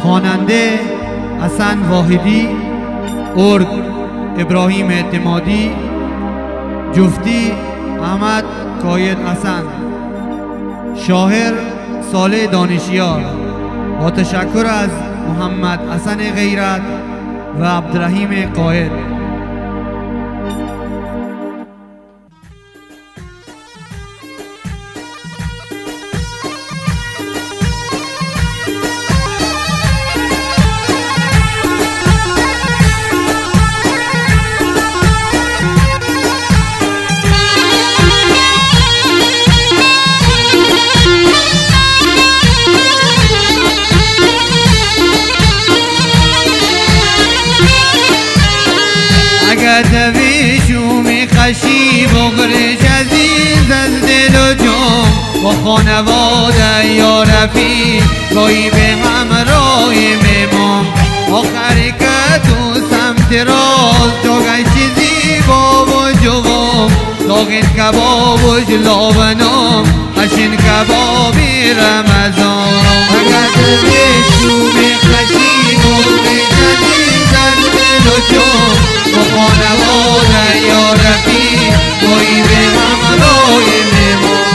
خواننده حسن واحدی، ارگ ابراهیم اعتمادی، جفتی احمد قاید حسن، شاعر صالح دانشیار. با تشکر از محمد حسن غیرت و عبدالرحیم قاید. دوی شومی خشی بغرش عزیز از دل و جام، با خانواده یا رفیق گاهی به همراه مهمان. آخر که تو سمت راست جاگه چیزی با و جوام، داغین کباب و جلاونام خشین کبابی رمضان. اگر دوی شومی خشی بغرش عزیز از دل و جام، با خانواده یا رفیق گاهی به همراه مهمان.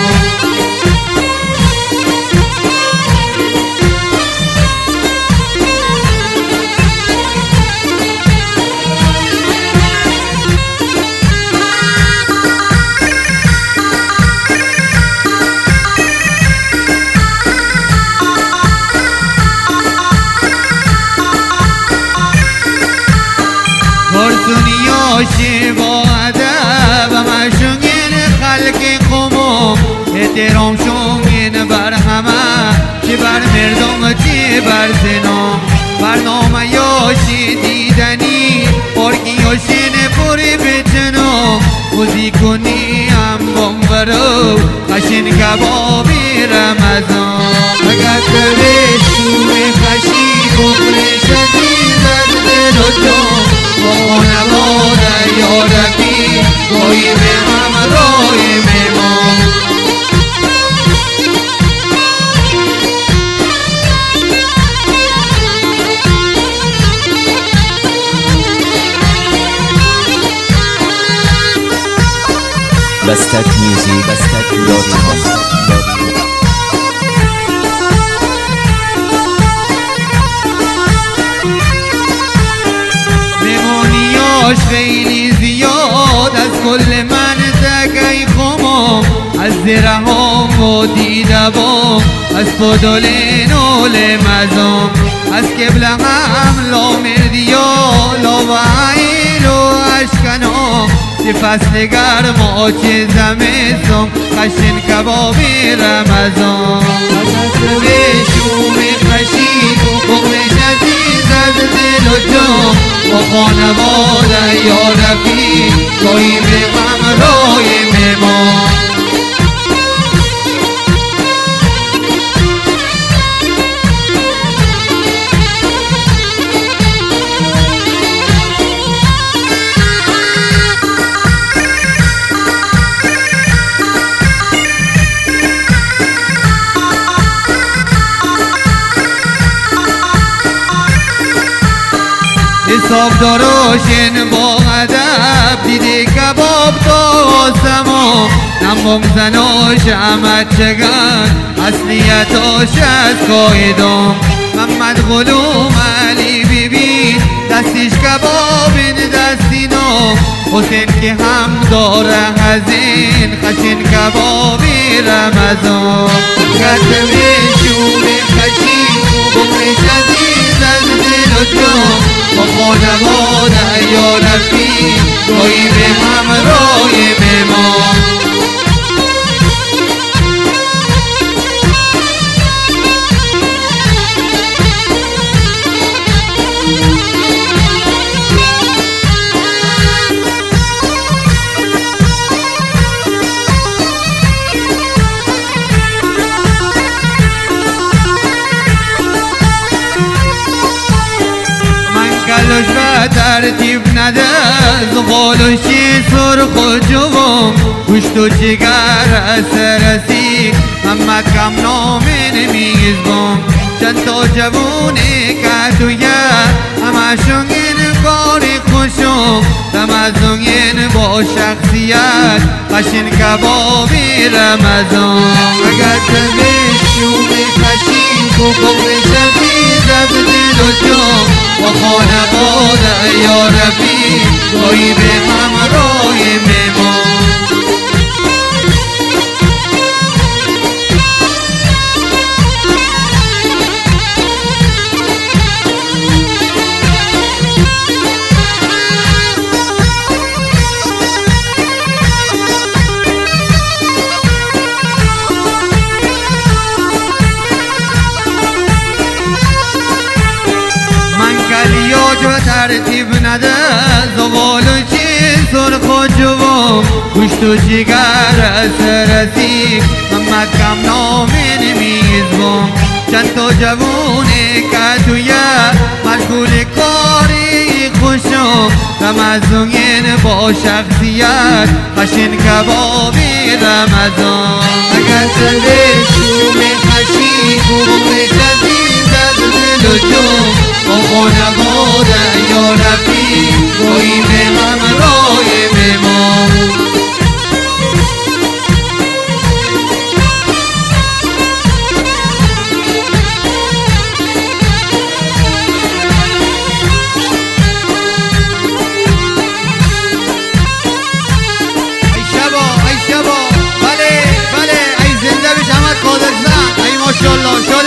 گرسونیاش با ادب مشونگین خلق قوم، احترام شونگین بر همه، چه بر مردم چه بر زنام. برنامه یاشی دیدنی پارکی یاشین پوری بچنام، موزیکونی هم بامبرو خشین کبابی رمضان. اگر دوی شوی خشی بخرش عزیز از دل و جام، با خانواده یا رفیق گاهی به همراه مهمان. بستک میوزیک بستک.com مهمونیاش خیلی زیاد از کل منطقه خمام، از زرهام و دیدبام، از پدولین و لمزام، از قبل هم لامردیا لاوعیل و اشکنام. چه فصل گرم و چه زمستان خشین کبابی رمضان. به شومی خشی بغرش عزیز از دل و جام، با خانواده یا رفیق گاهی به همراه مهمان. حساب داراشن با ادب دیده کباب تا آسمان، نمام زناش احمد چگن اصلیتاش از قایدام. محمد غلوم علی بیبی دستیش کباب دستینام، حسین که هم داره هزین خشین کبابی رمضان. کتب شور خشین بغرش عزیز از دل و جام، با خانواده یا رفیق گاهی به همراه مهمان. کلوش و ترتیب نده زغالوشی سرخ و جوام، گوشت و جگر از رسی محمد کم نامین میزبام. چند تا جوونه که توی همشون این کاری خوشم رمضان با شخصیت قشن کبابی رمضان اگر تبشون قشن کو قبل شفی زد دل و جان و خانواده یا رفیق گاهی به همراه مهمان جو ترتیب نده زغال و چی سرخ و جوام گوشت و جگر سرسی محمد کم نامین میزبان چند تا جوونه که توی مشغول کاری خوشم رمضان با شخصیت قشن کبابی رمضان اگر سرش شوم خشی گروه شدید زد دل و جون با خانواده یا رفیق گاهی به همراه مهمان ای شبا بله ای زنده بش احمد قادر زن ای ماشاءالله